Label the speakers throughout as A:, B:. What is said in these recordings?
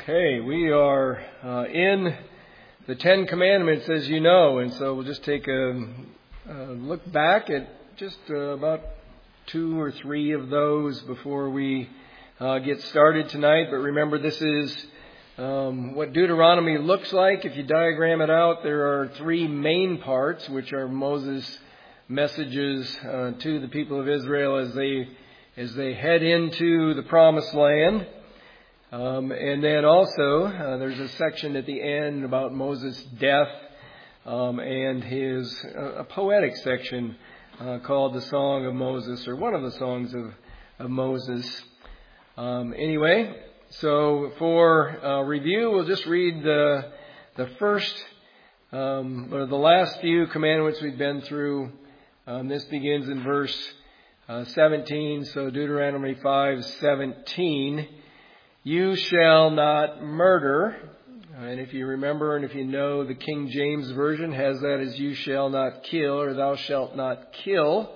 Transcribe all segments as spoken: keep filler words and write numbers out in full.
A: Okay, we are uh, in the Ten Commandments, as you know, and so we'll just take a, a look back at just uh, about two or three of those before we uh, get started tonight. But remember, this is um, what Deuteronomy looks like. If you diagram it out, there are three main parts, which are Moses' messages uh, to the people of Israel as they as they head into the Promised Land. Um, and then also, uh, there's a section at the end about Moses' death um, and his uh, a poetic section uh, called the Song of Moses, or one of the songs of, of Moses. Um, anyway, so for uh, review, we'll just read the the first, um, or the last few commandments we've been through. Um, this begins in verse uh, seventeen, so Deuteronomy five seventeen. You shall not murder. And if you remember and if you know, the King James Version has that as you shall not kill, or thou shalt not kill.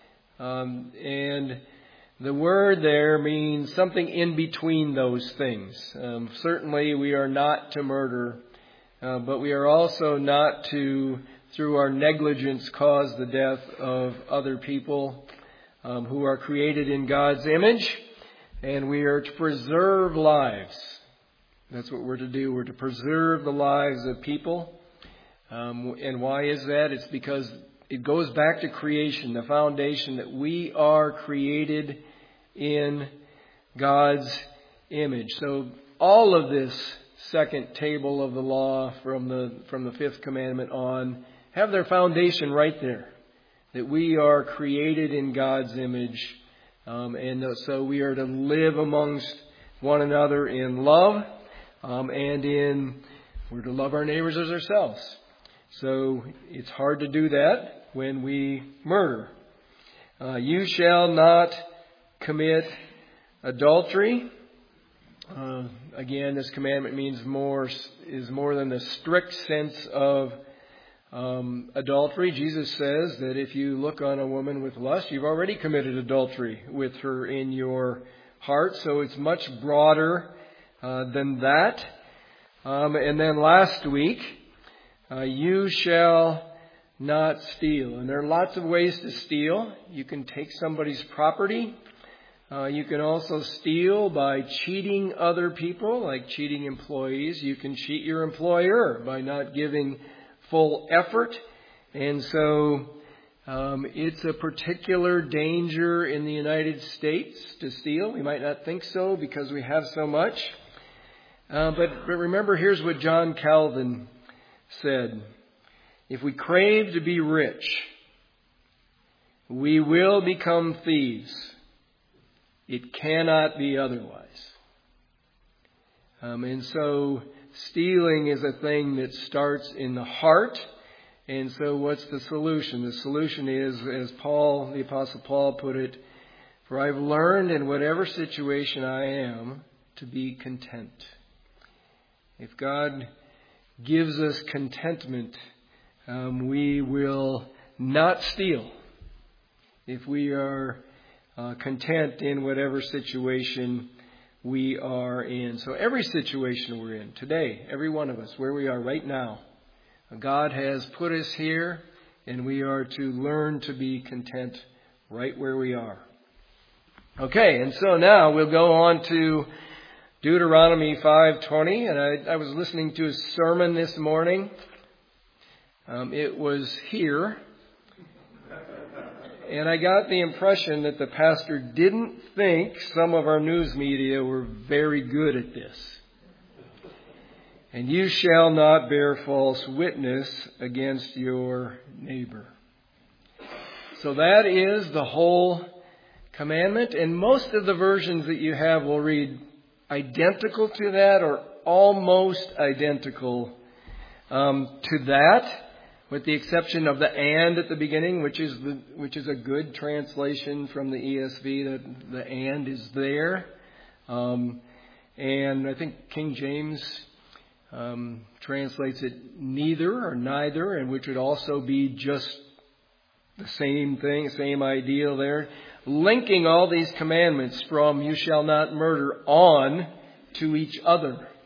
A: Um, and the word there means something in between those things. Um, certainly we are not to murder, uh, but we are also not to, through our negligence, cause the death of other people um, who are created in God's image. And we are to preserve lives. That's what we're to do. We're to preserve the lives of people. Um, and why is that? It's because it goes back to creation, the foundation that we are created in God's image. So all of this second table of the law from the from the fifth commandment on have their foundation right there. That we are created in God's image. Um, and so we are to live amongst one another in love, um, and in we're to love our neighbors as ourselves. So it's hard to do that when we murder. Uh, you shall not commit adultery. Uh, again, this commandment means more is more than the strict sense of Um, adultery. Jesus says that if you look on a woman with lust, you've already committed adultery with her in your heart. So it's much broader uh, than that. Um, and then last week, uh, you shall not steal. And there are lots of ways to steal. You can take somebody's property. Uh, you can also steal by cheating other people, like cheating employees. You can cheat your employer by not giving full effort. And so um, it's a particular danger in the United States to steal. We might not think so because we have so much. Uh, but, but remember, here's what John Calvin said. If we crave to be rich, we will become thieves. It cannot be otherwise. Um, and so stealing is a thing that starts in the heart. And so what's the solution? The solution is, as Paul, the Apostle Paul put it, for I've learned in whatever situation I am to be content. If God gives us contentment, um, we will not steal. If we are uh, content in whatever situation we are in. So every situation we're in today, every one of us, where we are right now, God has put us here, and we are to learn to be content right where we are. Okay, and so now we'll go on to Deuteronomy five twenty, and I, I was listening to a sermon this morning. Um, it was here. And I got the impression that the pastor didn't think some of our news media were very good at this. And you shall not bear false witness against your neighbor. So that is the whole commandment. And most of the versions that you have will read identical to that or almost identical um, to that. With the exception of the and at the beginning, which is the which is a good translation from the E S V, that the and is there. Um, and I think King James um, translates it neither or neither, and which would also be just the same thing, same idea there. Linking all these commandments from you shall not murder on to each other.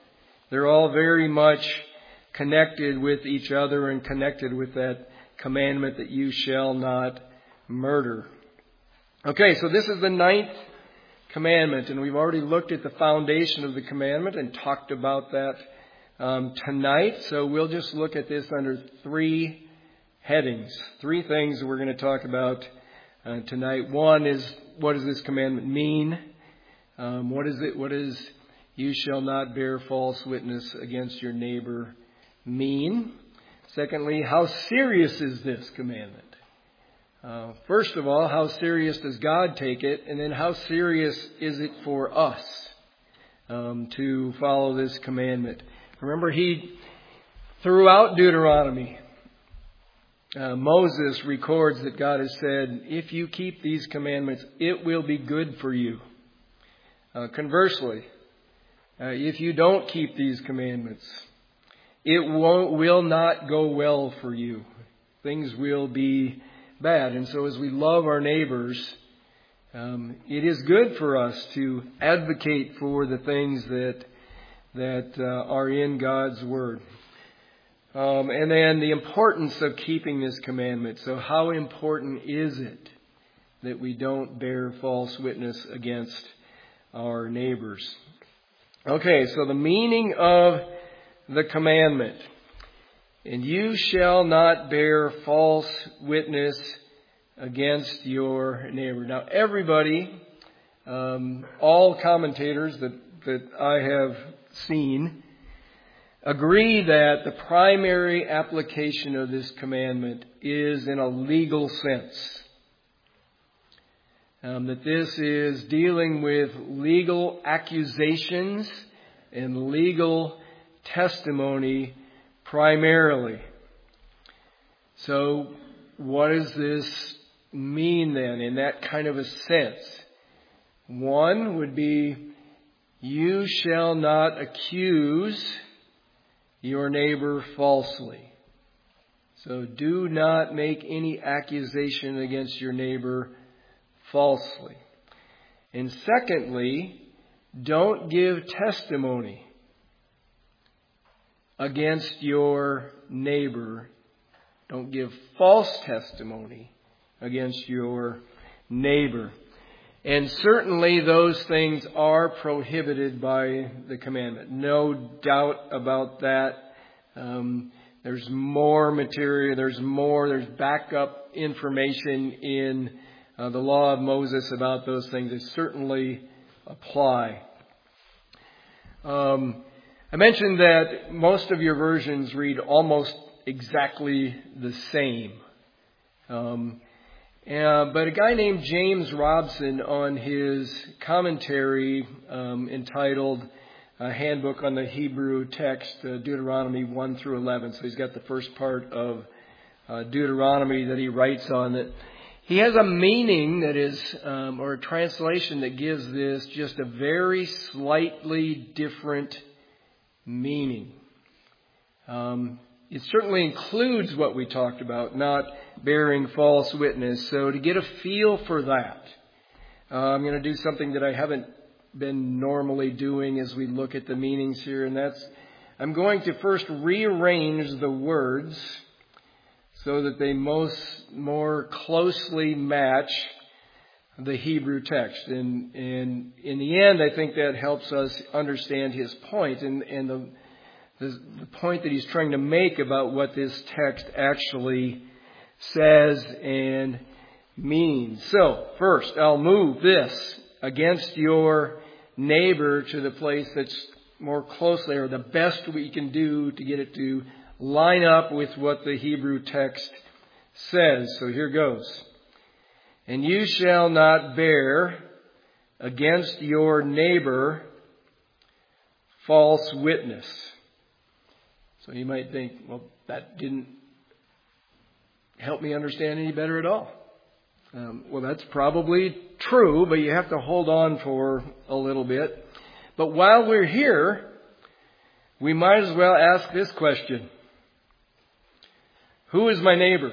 A: They're all very much connected with each other and connected with that commandment that you shall not murder. Okay, so this is the ninth commandment, and we've already looked at the foundation of the commandment and talked about that um, tonight. So we'll just look at this under three headings, three things that we're going to talk about uh, tonight. One is, what does this commandment mean? Um, what is it? What is "you shall not bear false witness against your neighbor" mean? Secondly, how serious is this commandment? Uh, first of all, how serious does God take it? And then how serious is it for us um, to follow this commandment? Remember, he, throughout Deuteronomy, uh, Moses records that God has said, if you keep these commandments, it will be good for you. Uh, conversely, uh, if you don't keep these commandments, it won't, will not go well for you. Things will be bad. And so as we love our neighbors, um, it is good for us to advocate for the things that that uh, are in God's Word. Um, and then the importance of keeping this commandment. So how important is it that we don't bear false witness against our neighbors? Okay, so the meaning of the commandment. And you shall not bear false witness against your neighbor. Now, everybody, um, all commentators that, that I have seen, agree that the primary application of this commandment is in a legal sense. Um, that this is dealing with legal accusations and legal testimony primarily. So what does this mean then in that kind of a sense? One would be, you shall not accuse your neighbor falsely. So do not make any accusation against your neighbor falsely. And secondly, don't give testimony against your neighbor. Don't give false testimony against your neighbor. And certainly those things are prohibited by the commandment. No doubt about that. Um, there's more material, there's more, there's backup information in uh, the law of Moses about those things that certainly apply. Um, I mentioned that most of your versions read almost exactly the same. Um, uh, but a guy named James Robson, on his commentary um, entitled A Handbook on the Hebrew Text, uh, Deuteronomy one through eleven. So he's got the first part of uh, Deuteronomy that he writes on it. He has a meaning that is, um, or a translation that gives this just a very slightly different meaning. Um, it certainly includes what we talked about, not bearing false witness. So to get a feel for that, uh, I'm going to do something that I haven't been normally doing as we look at the meanings here, and that's I'm going to first rearrange the words so that they most more closely match the Hebrew text. And, and in the end, I think that helps us understand his point and, and the, the, the point that he's trying to make about what this text actually says and means. So, first, I'll move this against your neighbor to the place that's more closely, or the best we can do to get it to line up with what the Hebrew text says. So here goes. And you shall not bear against your neighbor false witness. So you might think, well, that didn't help me understand any better at all. Um, well, that's probably true, but you have to hold on for a little bit. But while we're here, we might as well ask this question. Who is my neighbor?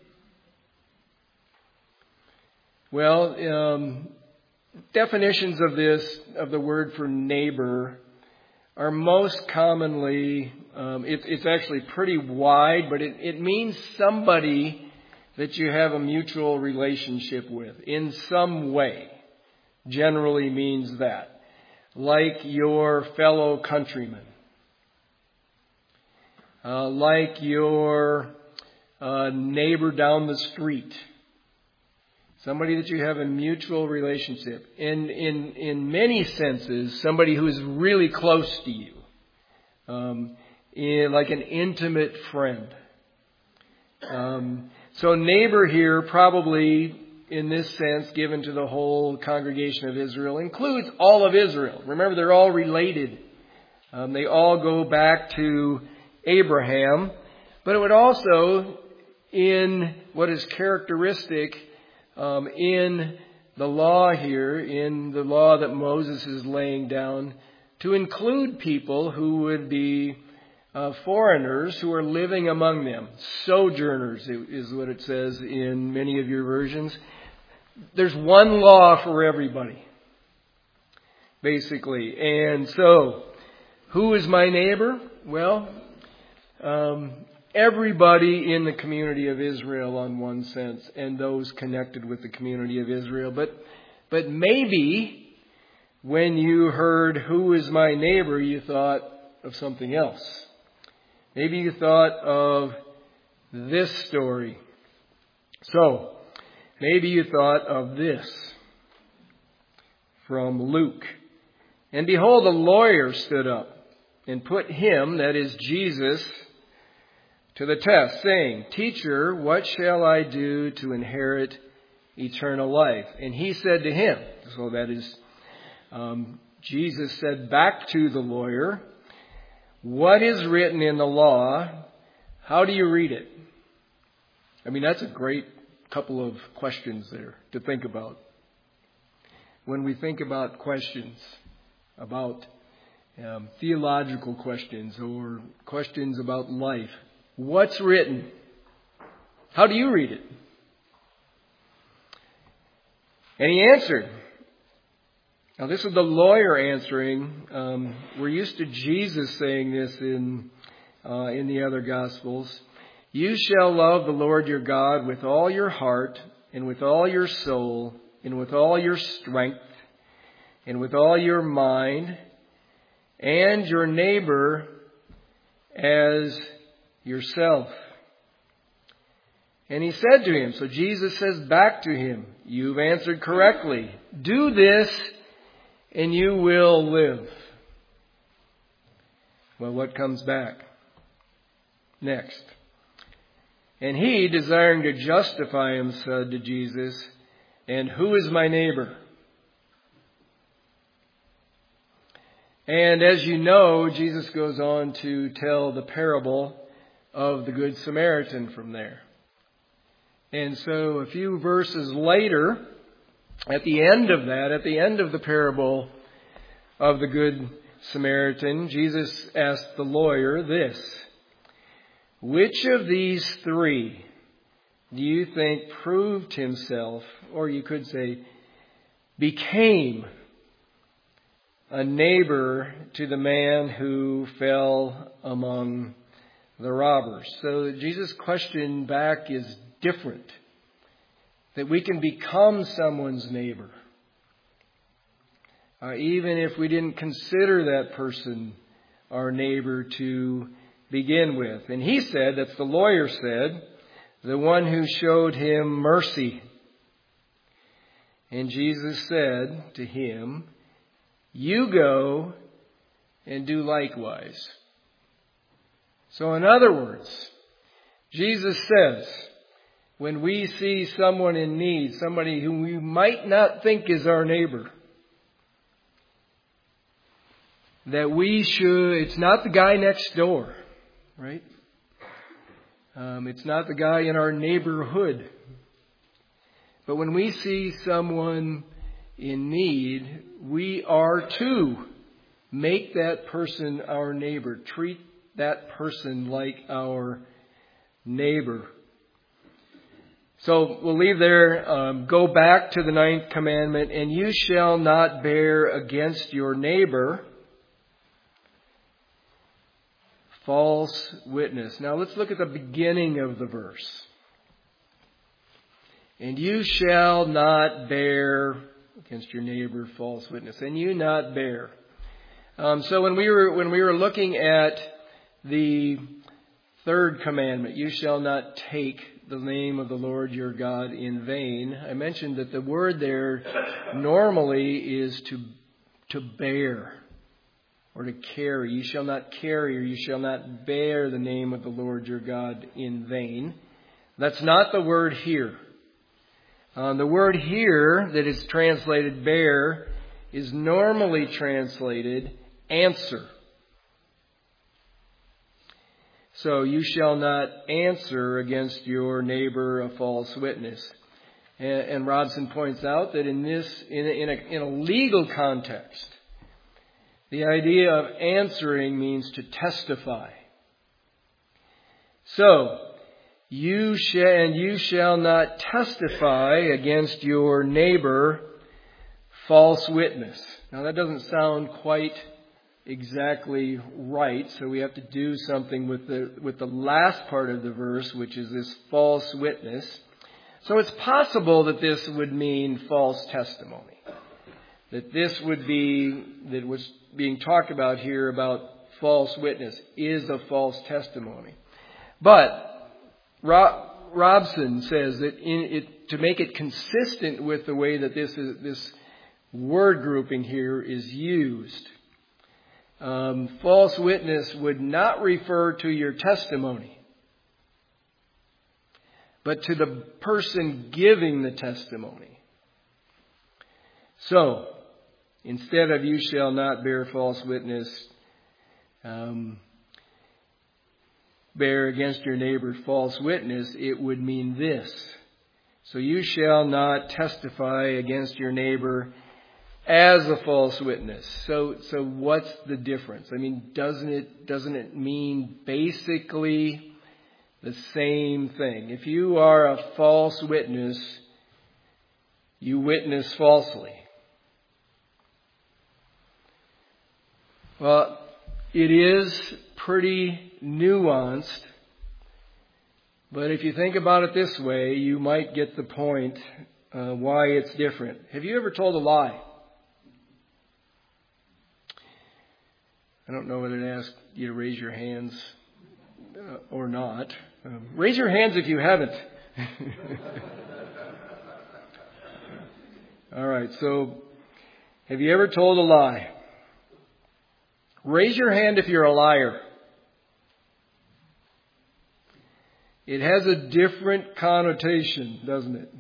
A: Well, um, definitions of this, of the word for neighbor, are most commonly, um, it, it's actually pretty wide, but it, it means somebody that you have a mutual relationship with in some way. Generally means that. Like your fellow countrymen. Uh, like your uh, neighbor down the street. Somebody that you have a mutual relationship. In, in, in many senses, somebody who is really close to you. Um, in, like an intimate friend. Um, so neighbor here probably, in this sense, given to the whole congregation of Israel, includes all of Israel. Remember, they're all related. Um, they all go back to Abraham. But it would also, in what is characteristic um, in the law here, in the law that Moses is laying down, to include people who would be uh, foreigners who are living among them. Sojourners is what it says in many of your versions. There's one law for everybody, basically. And so, who is my neighbor? Well, um, everybody in the community of Israel, on one sense, and those connected with the community of Israel. But, but maybe when you heard "who is my neighbor," you thought of something else. Maybe you thought of this story. So, maybe you thought of this from Luke. And behold, a lawyer stood up and put him, that is Jesus, to the test, saying, "Teacher, what shall I do to inherit eternal life?" And he said to him, so that is, um, Jesus said back to the lawyer, "What is written in the law? How do you read it?" I mean, that's a great couple of questions there to think about. When we think about questions, about um, theological questions or questions about life, what's written? How do you read it? And he answered. Now, this is the lawyer answering. Um, we're used to Jesus saying this in uh, in the other Gospels. "You shall love the Lord your God with all your heart and with all your soul and with all your strength and with all your mind, and your neighbor as yourself." And he said to him, so Jesus says back to him, "You've answered correctly. Do this and you will live." Well, what comes back next? And he, desiring to justify him, said to Jesus, "And who is my neighbor?" And as you know, Jesus goes on to tell the parable of the Good Samaritan from there. And so a few verses later, at the end of that, at the end of the parable of the Good Samaritan, Jesus asked the lawyer this: "Which of these three do you think proved himself," or you could say, became a neighbor to the man who fell among the robbers? So Jesus' question back is different. That we can become someone's neighbor. Uh, even if we didn't consider that person our neighbor to begin with. And he said, that's the lawyer said, the one who showed him mercy. And Jesus said to him, "You go and do likewise." So in other words, Jesus says, when we see someone in need, somebody whom we might not think is our neighbor, that we should, it's not the guy next door, right? Um, it's not the guy in our neighborhood. But when we see someone in need, we are to make that person our neighbor. Treat that person like our neighbor. So we'll leave there, um, go back to the ninth commandment, "And you shall not bear against your neighbor." false witness. Now let's look at the beginning of the verse. And you shall not bear against your neighbor false witness. And you not bear. Um, so when we were when we were looking at the third commandment, you shall not take the name of the Lord your God in vain. I mentioned that the word there normally is to to bear or to carry. You shall not carry or you shall not bear the name of the Lord your God in vain. That's not the word here. Uh, the word here that is translated bear is normally translated answer. So you shall not answer against your neighbor a false witness. And, and Robson points out that in this, in a, in, a, in a legal context, the idea of answering means to testify. So you shall and you shall not testify against your neighbor false witness. Now that doesn't sound quite exactly right, so we have to do something with the with the last part of the verse, which is this false witness. So it's possible that this would mean false testimony. That this would be, that was being talked about here about false witness is a false testimony. But Rob, Robson says that in it, to make it consistent with the way that this is, this word grouping here is used, Um, false witness would not refer to your testimony, but to the person giving the testimony. So, instead of you shall not bear false witness, um, bear against your neighbor false witness, it would mean this. So you shall not testify against your neighbor as a false witness. So, so what's the difference? I mean, doesn't it, doesn't it mean basically the same thing? If you are a false witness, you witness falsely. Well, it is pretty nuanced, but if you think about it this way, you might get the point uh, why it's different. Have you ever told a lie? I don't know whether to ask you to raise your hands uh, or not. Um, raise your hands if you haven't. All right, so have you ever told a lie? Raise your hand if you're a liar. It has a different connotation, doesn't it?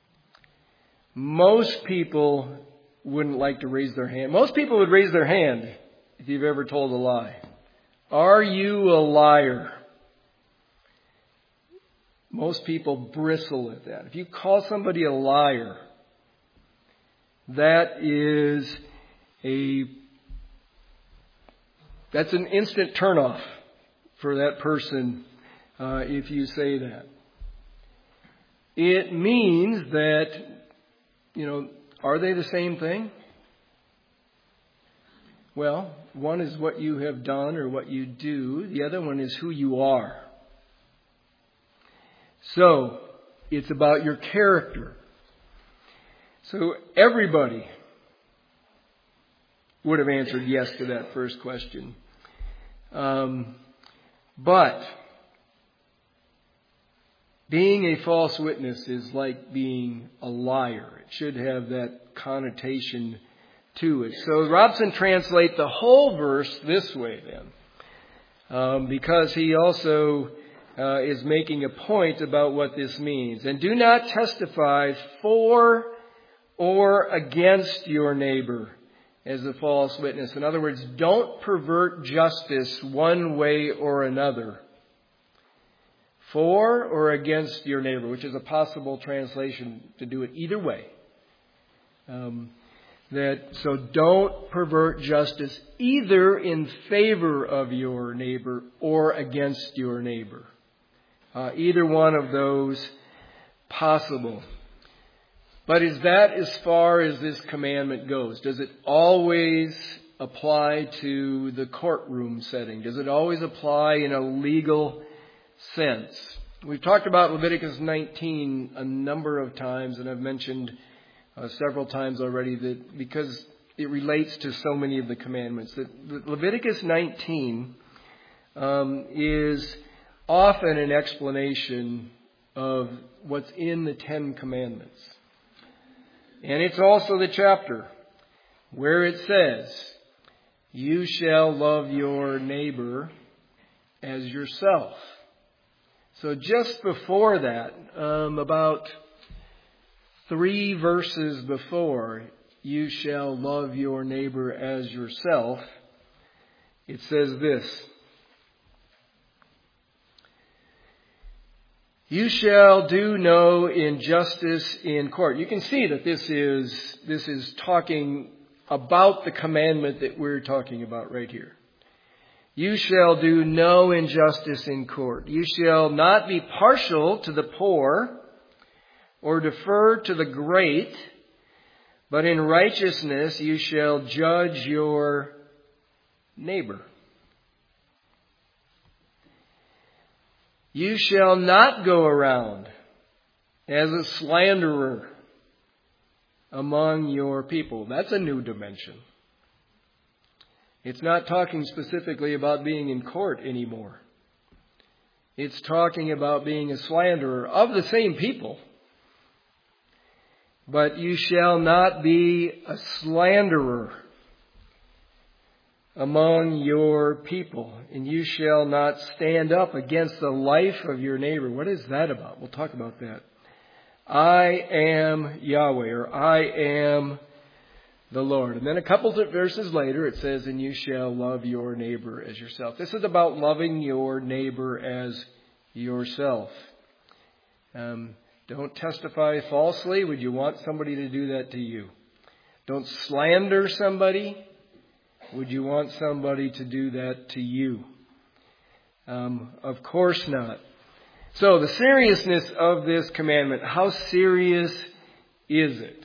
A: Most people wouldn't like to raise their hand. Most people would raise their hand if you've ever told a lie. Are you a liar? Most people bristle at that. If you call somebody a liar, that is a that's an instant turnoff for that person uh, if you say that. It means that, you know, are they the same thing? Well, one is what you have done or what you do. The other one is who you are. So, it's about your character. So, everybody would have answered yes to that first question. Um, but, being a false witness is like being a liar. It should have that connotation to it. So Robson translates the whole verse this way then, um, because he also uh, is making a point about what this means. And do not testify for or against your neighbor as a false witness. In other words, don't pervert justice one way or another. For or against your neighbor, which is a possible translation to do it either way. Um, That so don't pervert justice either in favor of your neighbor or against your neighbor. Uh, either one of those possible. But is that as far as this commandment goes? Does it always apply to the courtroom setting? Does it always apply in a legal sense? We've talked about Leviticus nineteen a number of times, and I've mentioned uh, several times already that because it relates to so many of the commandments, that Leviticus nineteen um, is often an explanation of what's in the Ten Commandments. And it's also the chapter where it says, "You shall love your neighbor as yourself." So just before that, um, about three verses before, "You shall love your neighbor as yourself," it says this, "You shall do no injustice in court." You can see that this is this is talking about the commandment that we're talking about right here. "You shall do no injustice in court. You shall not be partial to the poor or defer to the great, but in righteousness you shall judge your neighbor. You shall not go around as a slanderer among your people." That's a new dimension. It's not talking specifically about being in court anymore. It's talking about being a slanderer of the same people. But you shall not be a slanderer among your people, and you shall not stand up against the life of your neighbor. What is that about? We'll talk about that. "I am Yahweh," or "I am the Lord." And then a couple of verses later it says, "And you shall love your neighbor as yourself." This is about loving your neighbor as yourself. Um, don't testify falsely. Would you want somebody to do that to you? Don't slander somebody. Would you want somebody to do that to you? Um, of course not. So the seriousness of this commandment, how serious is it?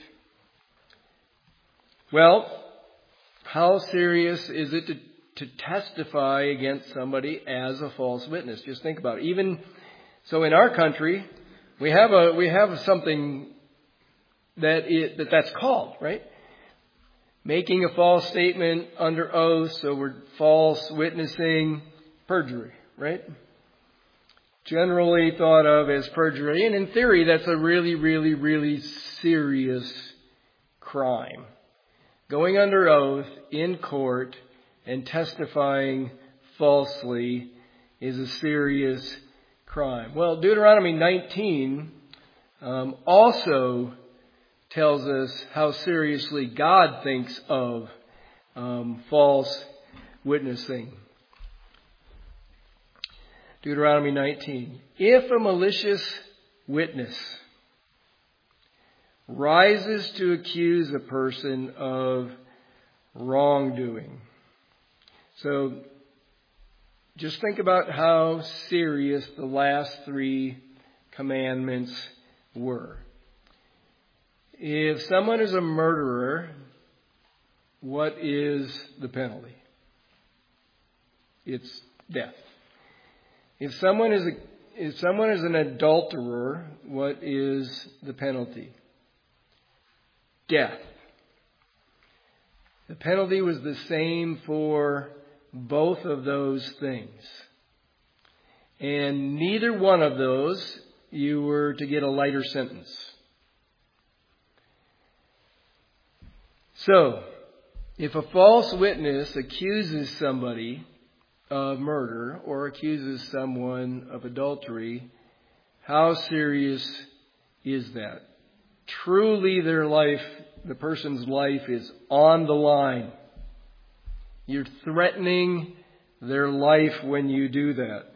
A: Well, how serious is it to, to testify against somebody as a false witness? Just think about it. Even so, in our country, we have a we have something that it, that that's called, right? Making a false statement under oath, so we're false witnessing, perjury, right? Generally thought of as perjury, and in theory, that's a really, really, really serious crime. Going under oath in court and testifying falsely is a serious crime. Well, Deuteronomy nineteen um, also tells us how seriously God thinks of um, false witnessing. Deuteronomy nineteen. "If a malicious witness rises to accuse a person of wrongdoing." So just think about how serious the last three commandments were. If someone is a murderer, what is the penalty? It's death. If someone is a, if someone is an adulterer, what is the penalty? Death. The penalty was the same for both of those things. And neither one of those you were to get a lighter sentence. So, if a false witness accuses somebody of murder or accuses someone of adultery, how serious is that? Truly their life, the person's life is on the line. You're threatening their life when you do that.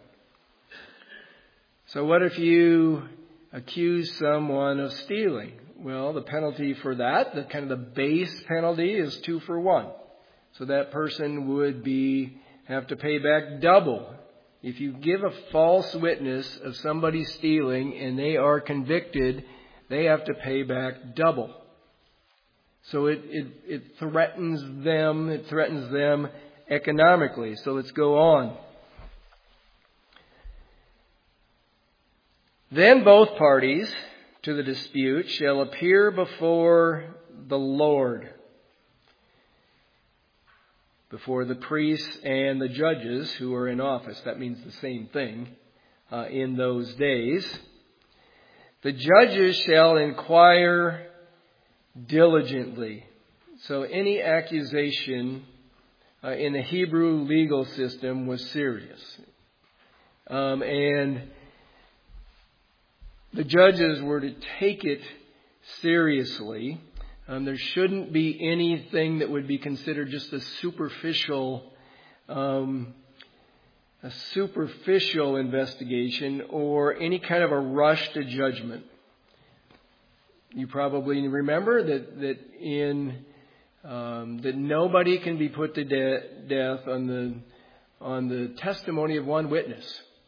A: So what if you accuse someone of stealing? Well, the penalty for that, the kind of the base penalty, is two for one. So that person would be have to pay back double. If you give a false witness of somebody stealing and they are convicted, they have to pay back double. So it, it, it threatens them, it threatens them economically. So let's go on. Then both parties to the dispute shall appear before the Lord, before the priests and the judges who are in office. That means the same thing uh, in those days. The judges shall inquire diligently. So any accusation uh, in the Hebrew legal system was serious. Um, and the judges were to take it seriously. Um, there shouldn't be anything that would be considered just a superficial, um, a superficial investigation or any kind of a rush to judgment. You probably remember that that in um, that nobody can be put to de- death on the on the testimony of one witness,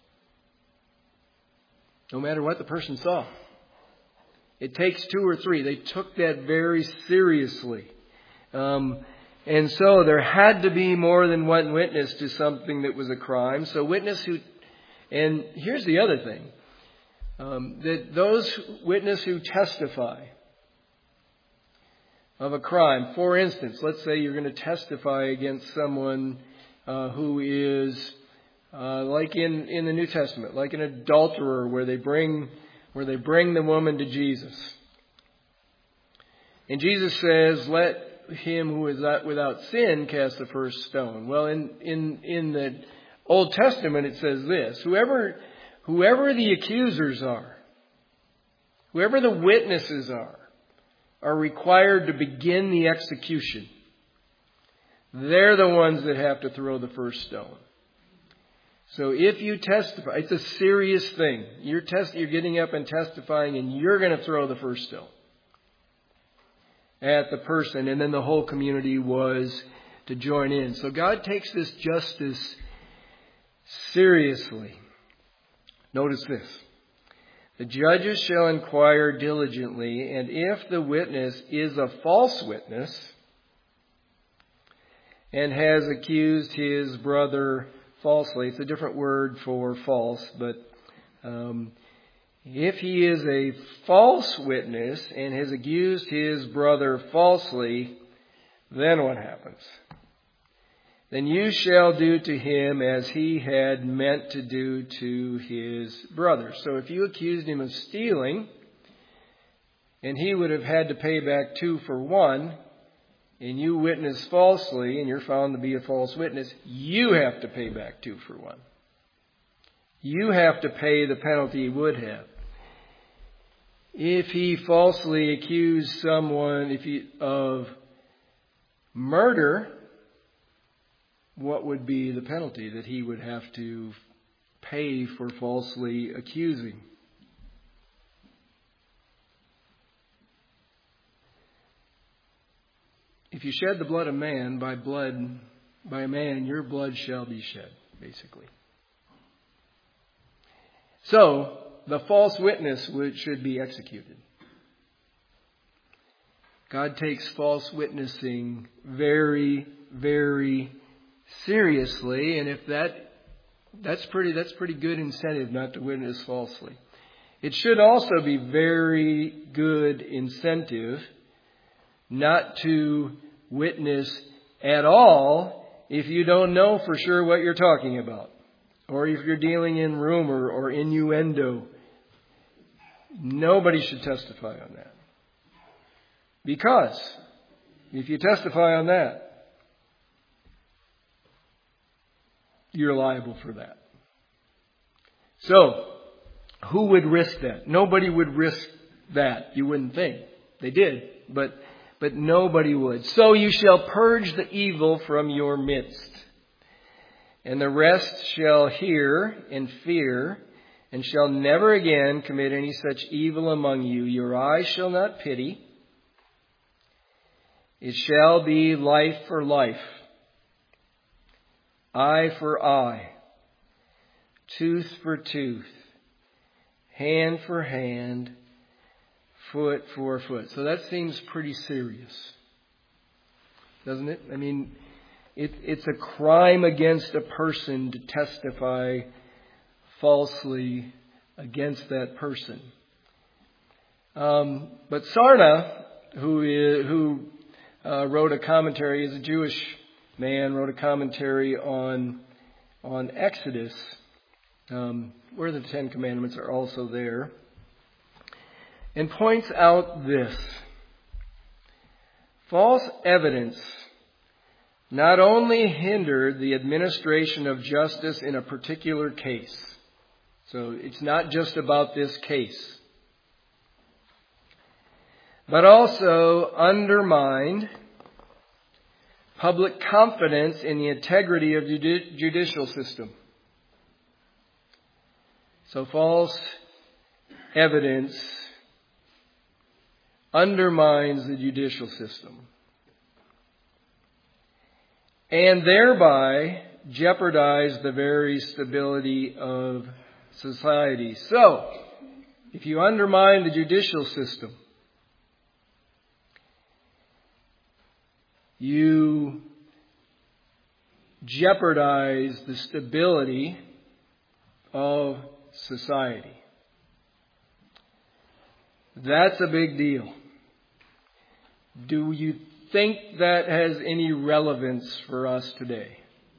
A: no matter what the person saw. It takes two or three. They took that very seriously. Um, and so there had to be more than one witness to something that was a crime. So witness who, and here's the other thing, um, that those witness who testify of a crime, for instance, let's say you're going to testify against someone uh, who is uh, like in, in the New Testament, like an adulterer where they bring where they bring the woman to Jesus. And Jesus says, let him who is without sin cast the first stone. Well, in, in, in the Old Testament it says this, whoever, whoever the accusers are, whoever the witnesses are, are required to begin the execution. They're the ones that have to throw the first stone. So if you testify, it's a serious thing. You're test, you're getting up and testifying, and you're going to throw the first stone at the person, and then the whole community was to join in. So God takes this justice seriously. Notice this. The judges shall inquire diligently, and if the witness is a false witness and has accused his brother falsely. It's a different word for false, but um, if he is a false witness and has accused his brother falsely, then what happens? Then you shall do to him as he had meant to do to his brother. So if you accused him of stealing, and he would have had to pay back two for one, and you witness falsely, and you're found to be a false witness, you have to pay back two for one. You have to pay the penalty he would have. If he falsely accused someone if he, of murder, what would be the penalty that he would have to pay for falsely accusing? If you shed the blood of man, by blood, by a man, your blood shall be shed, basically. So, the false witness would, should be executed. God takes false witnessing very, very seriously, and if that, that's pretty, that's pretty good incentive not to witness falsely. It should also be very good incentive not to witness at all if you don't know for sure what you're talking about. Or if you're dealing in rumor or innuendo. Nobody should testify on that. Because if you testify on that, you're liable for that. So, who would risk that? Nobody would risk that. You wouldn't think. They did, but but nobody would. So you shall purge the evil from your midst. And the rest shall hear and fear, and shall never again commit any such evil among you. Your eye shall not pity. It shall be life for life, eye for eye, tooth for tooth, hand for hand, foot for foot. So that seems pretty serious. doesn't it? I mean, it, it's a crime against a person to testify falsely against that person. Um, but Sarna, who is, who uh, wrote a commentary, is a Jewish man, wrote a commentary on on Exodus, um, where the Ten Commandments are also there, and points out this: false evidence not only hindered the administration of justice in a particular case. So it's not just about this case. But also undermined public confidence in the integrity of the judi- judicial system. So false evidence undermines the judicial system, and thereby jeopardize the very stability of society. So, if you undermine the judicial system, you jeopardize the stability of society. That's a big deal. Do you think that has any relevance for us today?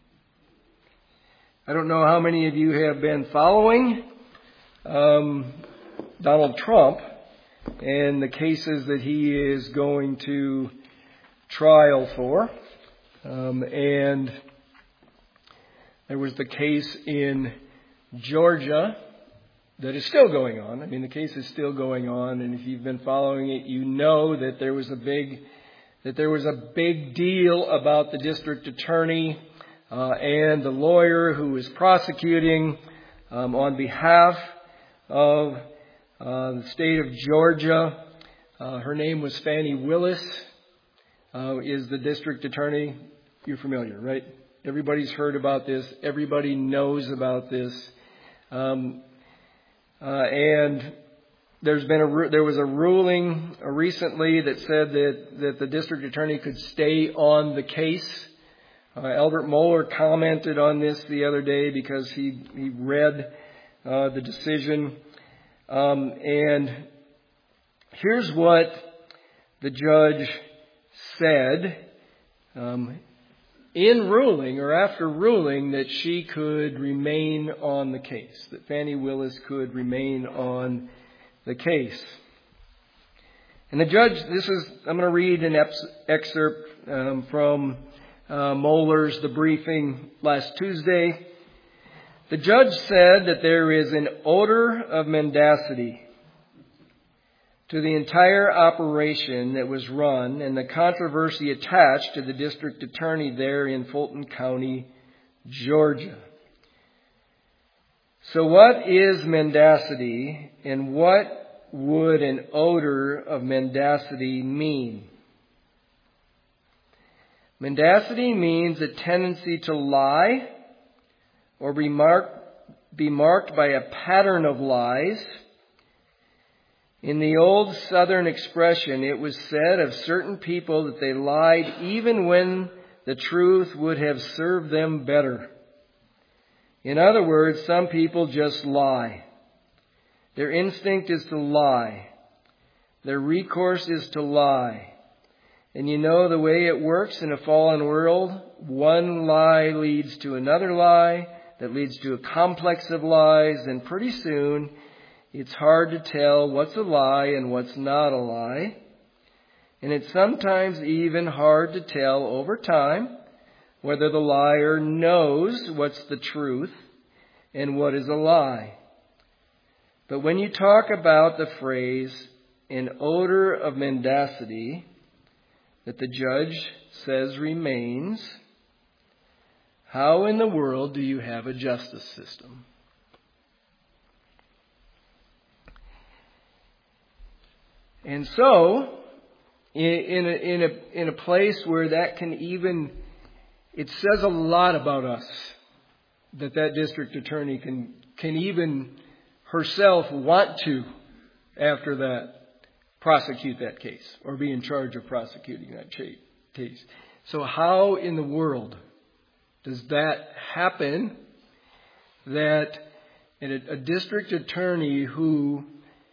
A: I don't know how many of you have been following um, Donald Trump and the cases that he is going to trial for. Um, and there was the case in Georgia that is still going on. I mean, the case is still going on, and if you've been following it, you know that there was a big that there was a big deal about the district attorney uh, and the lawyer who was prosecuting um, on behalf of uh, the state of Georgia. Uh, her name was Fani Willis. Uh, is the district attorney. You're familiar, right? Everybody's heard about this. Everybody knows about this. Um, uh, and there's been a there was a ruling uh, recently that said that, that the district attorney could stay on the case. Uh, Albert Mohler commented on this the other day because he he read uh, the decision. Um, and here's what the judge said um, in ruling or after ruling that she could remain on the case, that Fani Willis could remain on the case. And the judge, this is, I'm going to read an excerpt um, from uh, Mohler's The Briefing last Tuesday. The judge said that there is an odor of mendacity to the entire operation that was run and the controversy attached to the district attorney there in Fulton County, Georgia. So what is mendacity, and what would an odor of mendacity mean? Mendacity means a tendency to lie or be marked, be marked by a pattern of lies. In the old Southern expression, it was said of certain people that they lied even when the truth would have served them better. In other words, some people just lie. Their instinct is to lie. Their recourse is to lie. And you know the way it works in a fallen world. One lie leads to another lie that leads to a complex of lies, and pretty soon it's hard to tell what's a lie and what's not a lie. And it's sometimes even hard to tell over time whether the liar knows what's the truth and what is a lie. But when you talk about the phrase, an odor of mendacity, that the judge says remains, how in the world do you have a justice system? And so, in, in, a, in, a, in a place where that can even, it says a lot about us that that district attorney can, can even herself want to, after that, prosecute that case or be in charge of prosecuting that case. So how in the world does that happen, that a district attorney who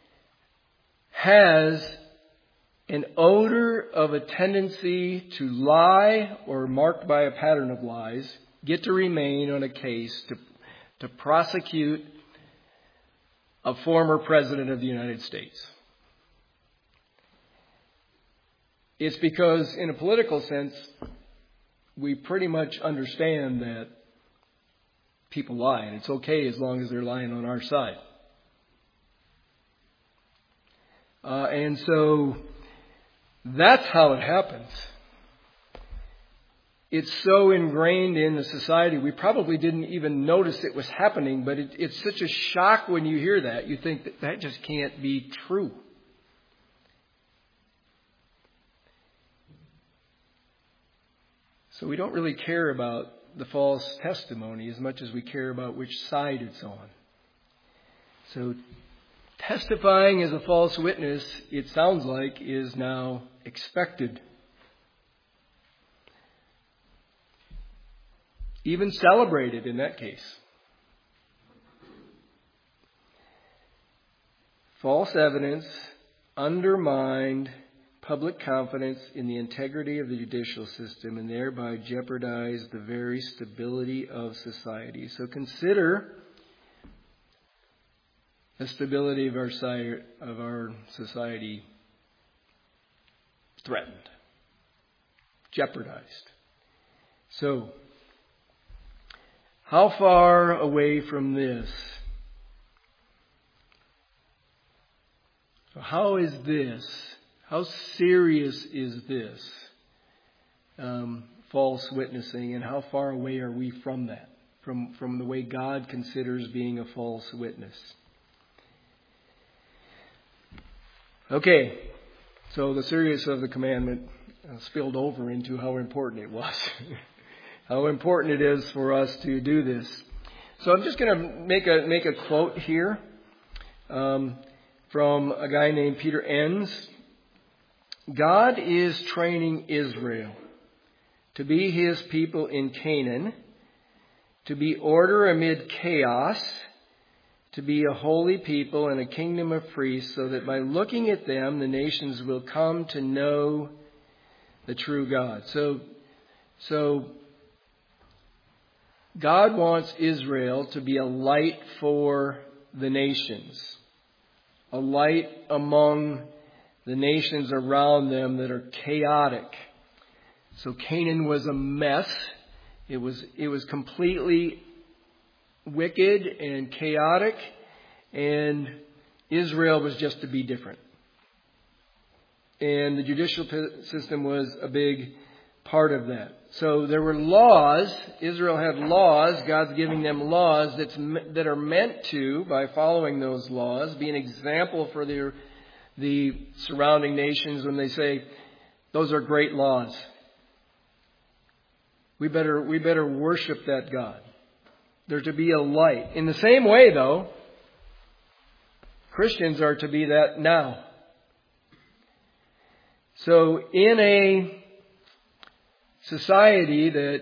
A: has an odor of a tendency to lie or marked by a pattern of lies get to remain on a case to, to prosecute a former president of the United States? It's because, in a political sense, we pretty much understand that people lie, and it's okay as long as they're lying on our side. Uh, and so that's how it happens. It's so ingrained in the society, we probably didn't even notice it was happening, but it, it's such a shock when you hear that. You think that that just can't be true. So we don't really care about the false testimony as much as we care about which side it's on. So testifying as a false witness, it sounds like, is now expected. Even celebrated in that case. False evidence undermined public confidence in the integrity of the judicial system and thereby jeopardize the very stability of society. So consider the stability of our, of our society threatened, jeopardized. So, how far away from this? How is this? How serious is this um, false witnessing, and how far away are we from that, from, from the way God considers being a false witness? Okay, so the seriousness of the commandment uh, spilled over into how important it was, how important it is for us to do this. So I'm just going to make a make a quote here um, from a guy named Peter Enns. God is training Israel to be his people in Canaan, to be order amid chaos, to be a holy people and a kingdom of priests, so that by looking at them, the nations will come to know the true God. So, so God wants Israel to be a light for the nations, a light among the nations around them that are chaotic. So Canaan was a mess. It was it was completely wicked and chaotic, and Israel was just to be different. And the judicial system was a big part of that. So there were laws. Israel had laws. God's giving them laws that's that are meant to, by following those laws, be an example for their the surrounding nations when they say, those are great laws. We better, we better worship that God. They're to be a light. In the same way, though, Christians are to be that now. So in a society that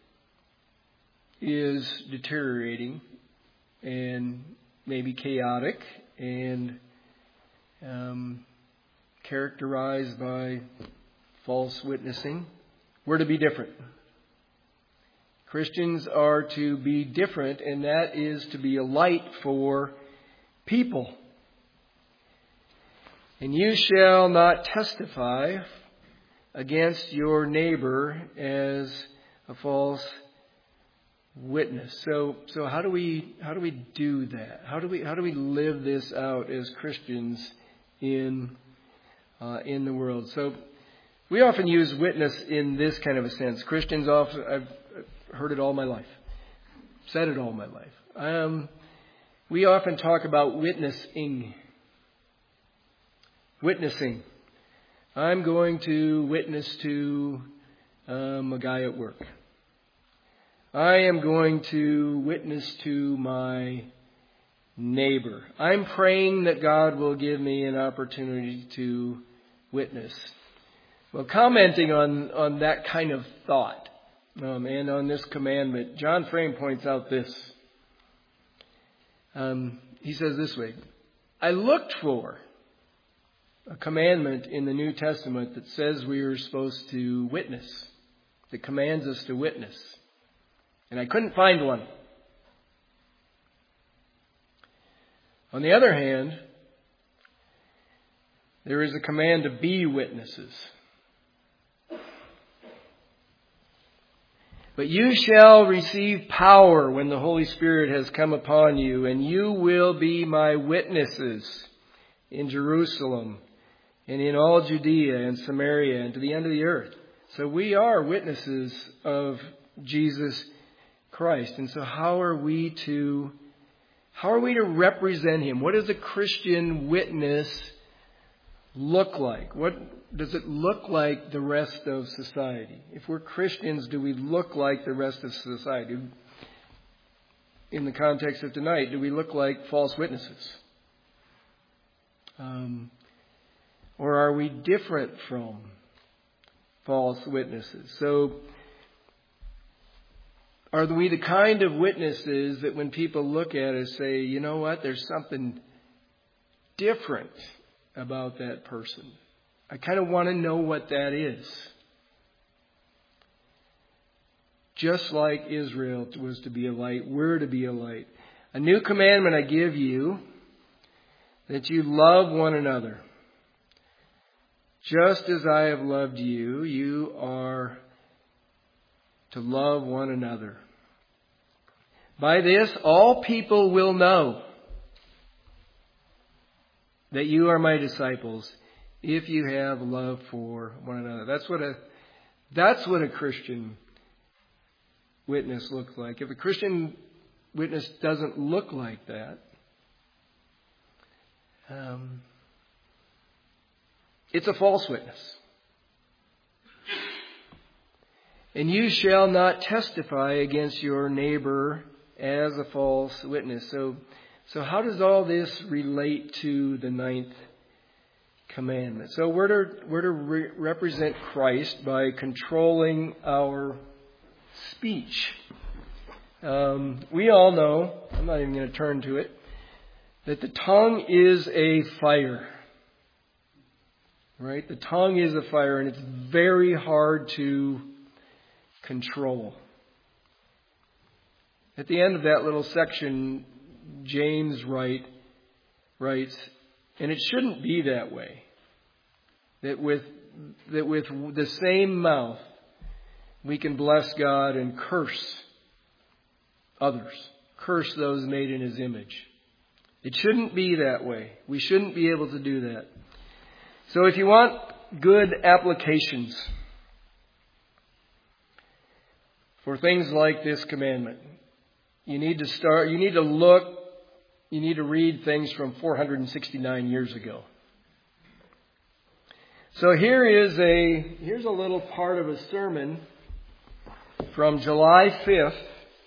A: is deteriorating and maybe chaotic and Um, characterized by false witnessing, we're to be different. Christians are to be different, and that is to be a light for people. And you shall not testify against your neighbor as a false witness. So, so how do we how do we do that? How do we how do we live this out as Christians in uh, in the world? So we often use witness in this kind of a sense. Christians often, I've heard it all my life, said it all my life. Um, we often talk about witnessing. Witnessing. I'm going to witness to um, a guy at work. I am going to witness to my neighbor. I'm praying that God will give me an opportunity to witness. Well, commenting on, on that kind of thought um, and on this commandment, John Frame points out this. Um, he says this way, I looked for a commandment in the New Testament that says we are supposed to witness, that commands us to witness. And I couldn't find one. On the other hand, there is a command to be witnesses. But you shall receive power when the Holy Spirit has come upon you, and you will be my witnesses in Jerusalem and in all Judea and Samaria and to the end of the earth. So we are witnesses of Jesus Christ. And so how are we to how are we to represent him? What does a Christian witness look like? What does it look like the rest of society? If we're Christians, do we look like the rest of society? In the context of tonight, do we look like false witnesses? Um, or are we different from false witnesses? So, are we the kind of witnesses that when people look at us say, you know what, there's something different about that person. I kind of want to know what that is. Just like Israel was to be a light, we're to be a light. A new commandment I give you, that you love one another. Just as I have loved you, you are to love one another. By this, all people will know that you are my disciples if you have love for one another. That's what a that's what a Christian witness looks like. If a Christian witness doesn't look like that, um, it's a false witness. And you shall not testify against your neighbor as a false witness. So, so how does all this relate to the ninth commandment? So we're to, we're to re- represent Christ by controlling our speech. Um, we all know, I'm not even going to turn to it, that the tongue is a fire. Right? The tongue is a fire, and it's very hard to control. At the end of that little section, James write, writes, and it shouldn't be that way. That with that with the same mouth we can bless God and curse others, curse those made in His image. It shouldn't be that way. We shouldn't be able to do that. So if you want good applications for things like this commandment, you need to start, you need to look, you need to read things from four hundred sixty-nine years ago. So here is a, here's a little part of a sermon from July fifth,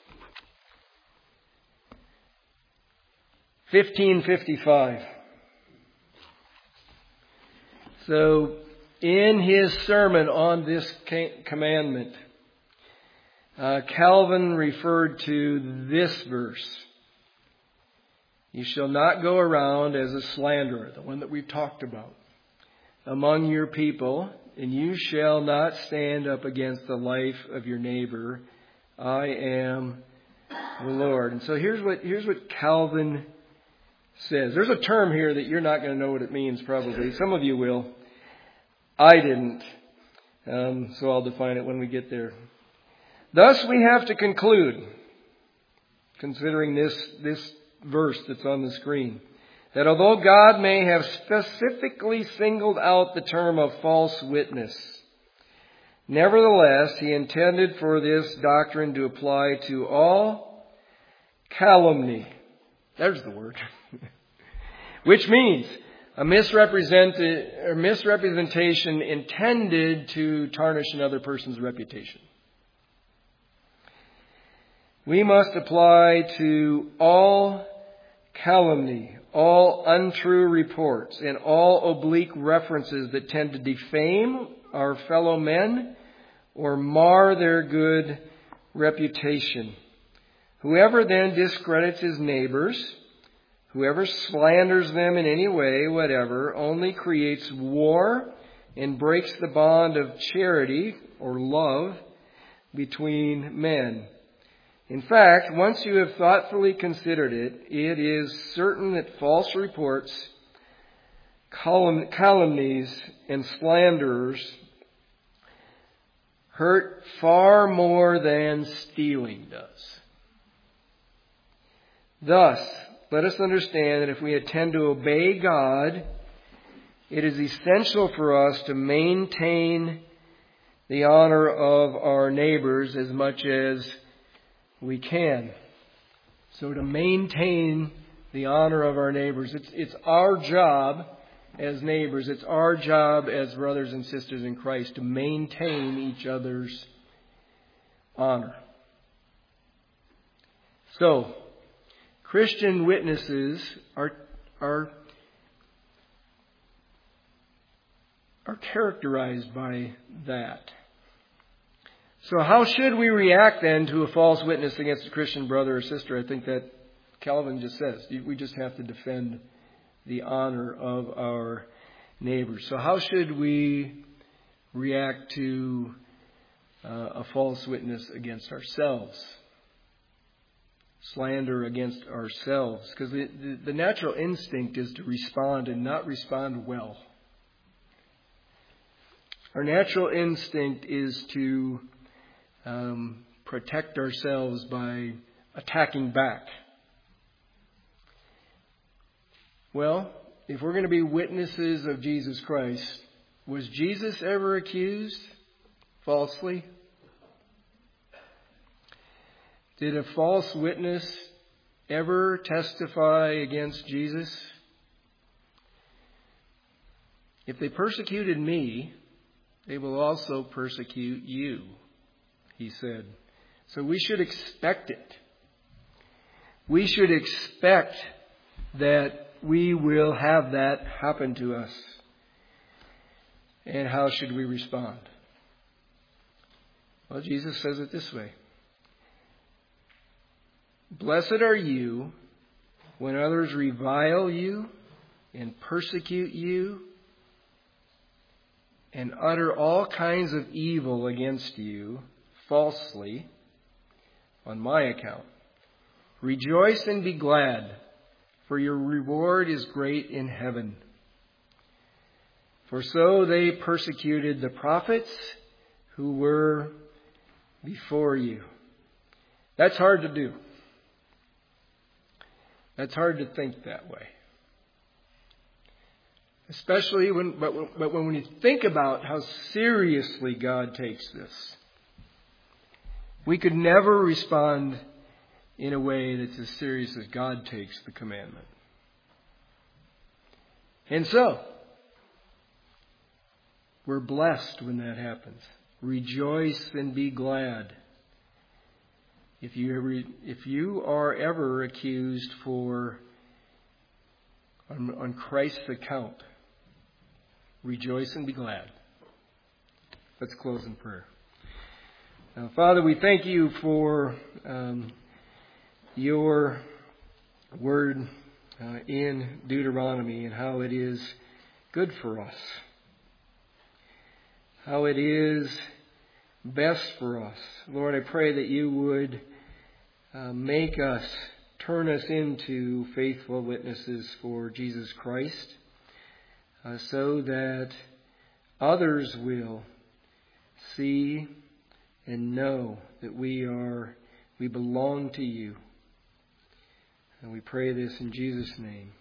A: fifteen fifty-five. So in his sermon on this commandment, uh, Calvin referred to this verse. You shall not go around as a slanderer, the one that we've talked about, among your people, and you shall not stand up against the life of your neighbor. I am the Lord. And so here's what here's what Calvin says. There's a term here that you're not going to know what it means probably. Some of you will. I didn't. Um, so I'll define it when we get there. Thus we have to conclude, considering this, this verse that's on the screen, that although God may have specifically singled out the term of false witness, nevertheless He intended for this doctrine to apply to all calumny. There's the word. Which means a misrepresented, or misrepresentation intended to tarnish another person's reputation. We must apply to all calumny, all untrue reports, and all oblique references that tend to defame our fellow men or mar their good reputation. Whoever then discredits his neighbors, whoever slanders them in any way, whatever, only creates war and breaks the bond of charity or love between men. In fact, once you have thoughtfully considered it, it is certain that false reports, calum- calumnies, and slanderers hurt far more than stealing does. Thus, let us understand that if we intend to obey God, it is essential for us to maintain the honor of our neighbors as much as we can. So to maintain the honor of our neighbors, it's, it's our job as neighbors, it's our job as brothers and sisters in Christ to maintain each other's honor. So, Christian witnesses are are are characterized by that. So how should we react then to a false witness against a Christian brother or sister? I think that Calvin just says we just have to defend the honor of our neighbors. So how should we react to uh, a false witness against ourselves? Slander against ourselves. Because the, the, the natural instinct is to respond and not respond well. Our natural instinct is to um, protect ourselves by attacking back. Well, if we're going to be witnesses of Jesus Christ, was Jesus ever accused falsely? Did a false witness ever testify against Jesus? If they persecuted me, they will also persecute you, he said. So we should expect it. We should expect that we will have that happen to us. And how should we respond? Well, Jesus says it this way. Blessed are you when others revile you and persecute you and utter all kinds of evil against you falsely on my account. Rejoice and be glad, for your reward is great in heaven. For so they persecuted the prophets who were before you. That's hard to do. That's hard to think that way. Especially when, but, but when you think about how seriously God takes this. We could never respond in a way that's as serious as God takes the commandment. And so, we're blessed when that happens. Rejoice and be glad. If you ever, if you are ever accused for on, on Christ's account, rejoice and be glad. Let's close in prayer. Now, Father, we thank you for um, your word uh, in Deuteronomy and how it is good for us, how it is best for us. Lord, I pray that you would uh, make us, turn us into faithful witnesses for Jesus Christ, uh, so that others will see and know that we are, we belong to you. And we pray this in Jesus' name.